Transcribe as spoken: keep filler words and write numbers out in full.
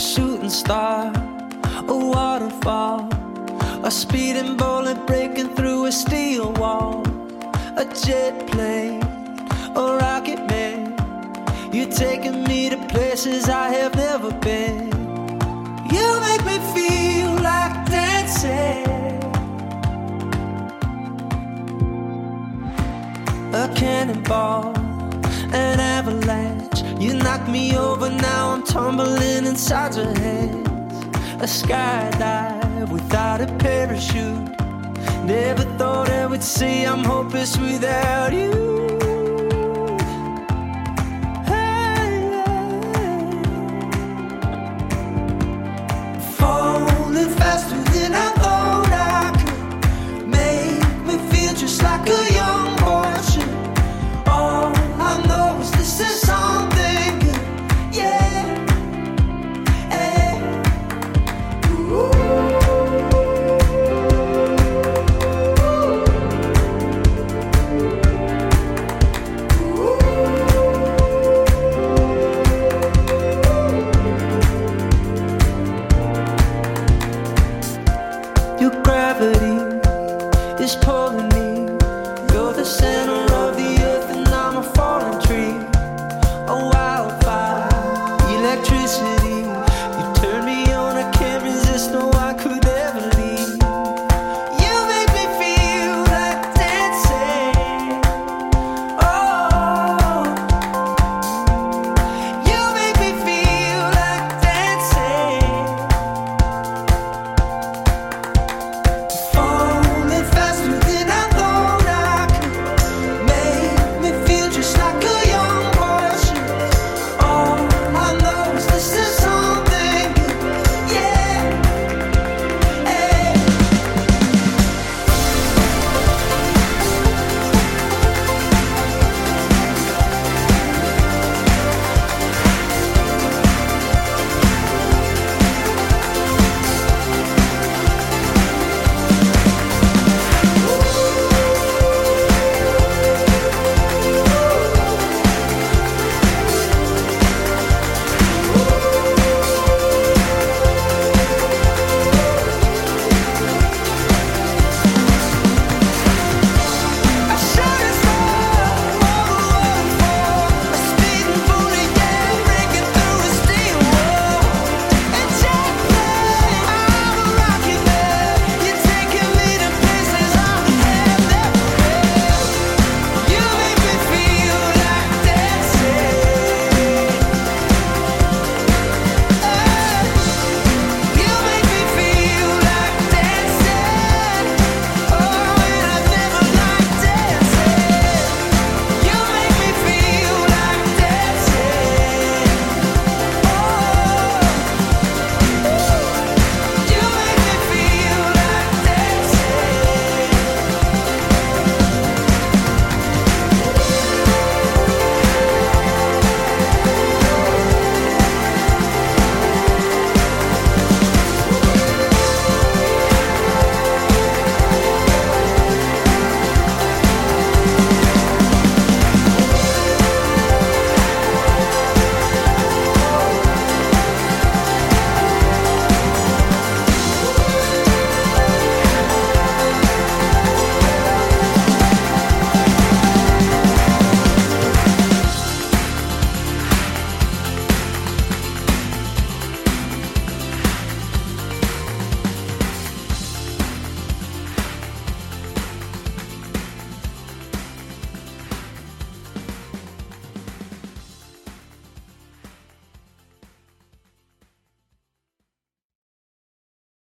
shooting star, a waterfall, a speeding bullet breaking through a steel wall, a jet plane, a rocket man. You're taking me to places I have never been. You make me feel like dancing. A cannonball, an avalanche. You knock me over, now I'm tumbling inside your hands. A skydive without a parachute. Never thought I would say I'm hopeless without you. Hey, yeah. Falling faster than I thought I could. Make me feel just like a young boy should. All I know is this is something good. Yeah. Hey. Ooh. Your gravity is pulling